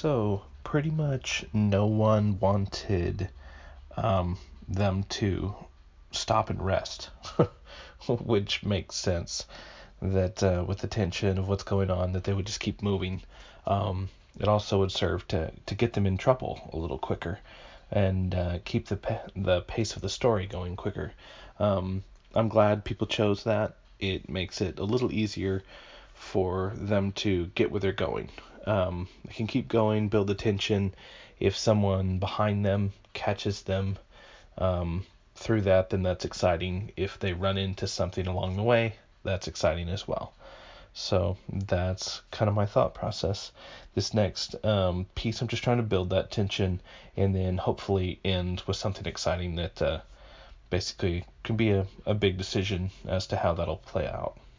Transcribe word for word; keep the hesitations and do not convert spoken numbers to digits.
So pretty much no one wanted um, them to stop and rest, which makes sense. That uh, with the tension of what's going on, that they would just keep moving. Um, it also would serve to to get them in trouble a little quicker, and uh, keep the pa- the pace of the story going quicker. Um, I'm glad people chose that. It makes it a little easier for them to get where they're going. Um, they can keep going, build the tension. If someone behind them catches them um, through that, then that's exciting. If they run into something along the way, that's exciting as well. So that's kind of my thought process. This next um, piece, I'm just trying to build that tension and then hopefully end with something exciting that uh, basically can be a, a big decision as to how that'll play out.